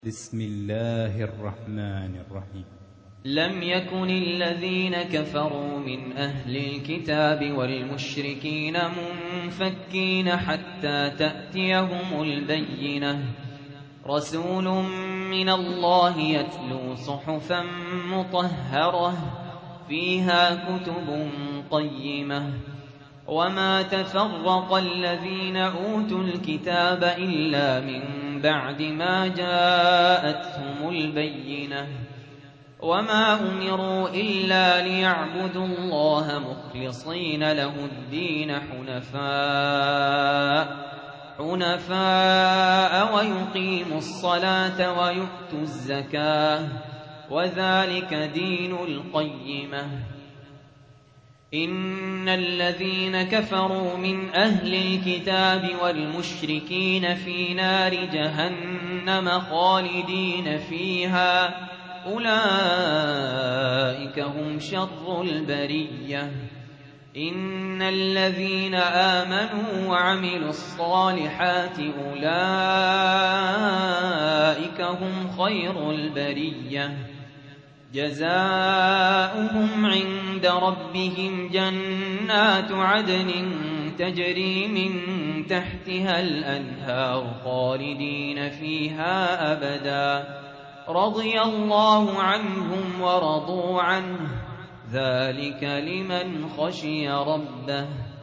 بسم الله الرحمن الرحيم. لم يكن الذين كفروا من أهل الكتاب والمشركين منفكين حتى تأتيهم البينة. رسول من الله يتلو صحفا مطهرة فيها كتب قيمة. وما تفرق الذين أوتوا الكتاب إلا من بعد ما جاءتهم البينة. وما أمروا إلا ليعبدوا الله مخلصين له الدين حنفاء ويقيموا الصلاة ويؤتوا الزكاة وذلك دين القيمة. إن الذين كفروا من أهل الكتاب والمشركين في نار جهنم خالدين فيها أولئك هم شر البرية. إن الذين آمنوا وعملوا الصالحات أولئك هم خير البرية. جزاؤهم عند ربهم جنات عدن تجري من تحتها الأنهار خالدين فيها أبدا رضي الله عنهم ورضوا عنه ذلك لمن خشي ربه.